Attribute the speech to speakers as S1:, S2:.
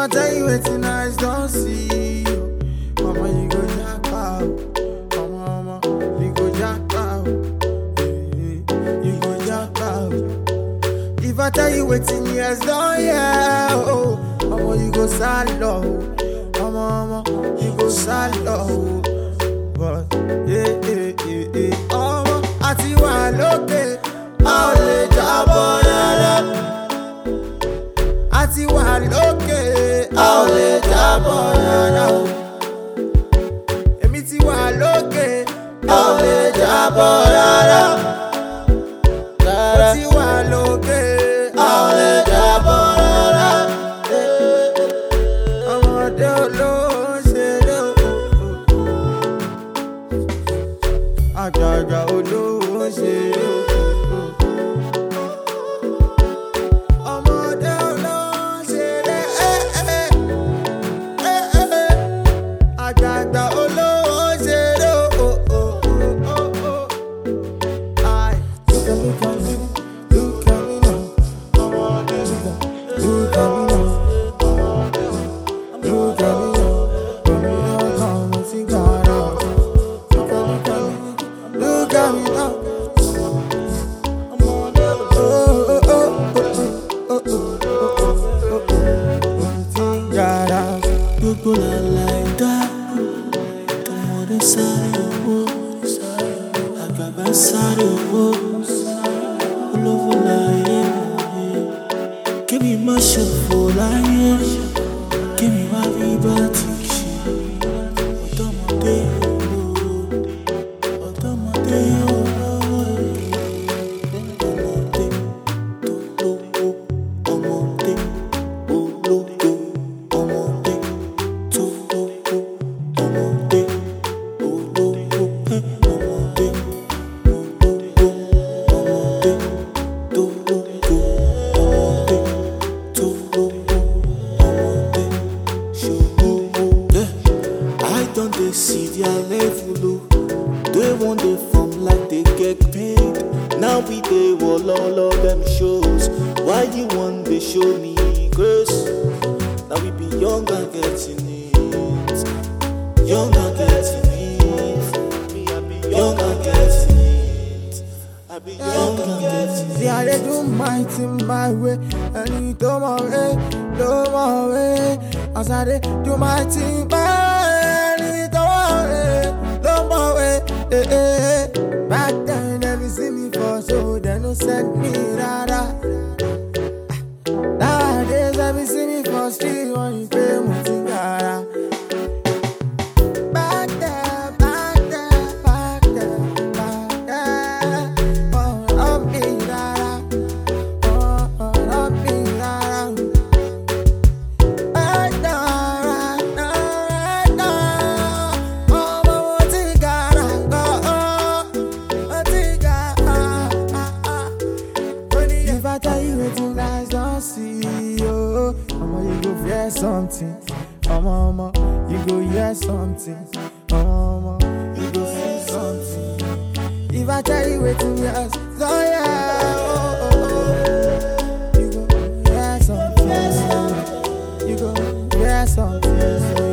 S1: I tell you waiting eyes don't see you, mama you go jack out, mama you go jack out, you go jack out. If I tell you waiting years don't hear, oh, mama you go sad low, mama you go sad low, but mama àti wà lókè, a ò lè jábọ́ rárá. Àti wà lókè, a ò lè jábọ́ rárá o. Èmi ti wà lókè, a ò lè jábọ́ rárá. Mo ti wà lókè, a ò lè jábọ́ rárá. Ọmọdé olówó ń ṣeré o. Àgbààgbà olówó ń ṣeré o.
S2: Gbogbo làlàìdá, tọmọdé sáré owó, àgbààgbà sáré owó, olówó láyé láyé. Kémi má ṣòfò láyé, kémi wá rí bá ti ṣe. Ọ̀dọ́mọdé olówó, ọ̀dọ́mọdé olówó. Ọmọdé tó lówó, ọmọdé olówó. They see their level, they want they form like they get paid. Now we they will all of them shows. Why you want they show me grace? Now we be young and getting it, young and getting it. I be young and getting it. I be young and getting it.
S1: See how they do my thing my way, and you do my way. As I they do my thing my way. Back then, never see me for so they no send me rara. Nowadays, never see me for street when you pay Mutingara. Back there, oh, love me rara, oh, love me rara. Back there, right now, oh, Mutingara. If I tell you waiting eyes don't see you, mama you go hear something, mama you go hear something, mama you go feel something. If I tell you waiting eyes don't hear, you go hear something, you go hear something.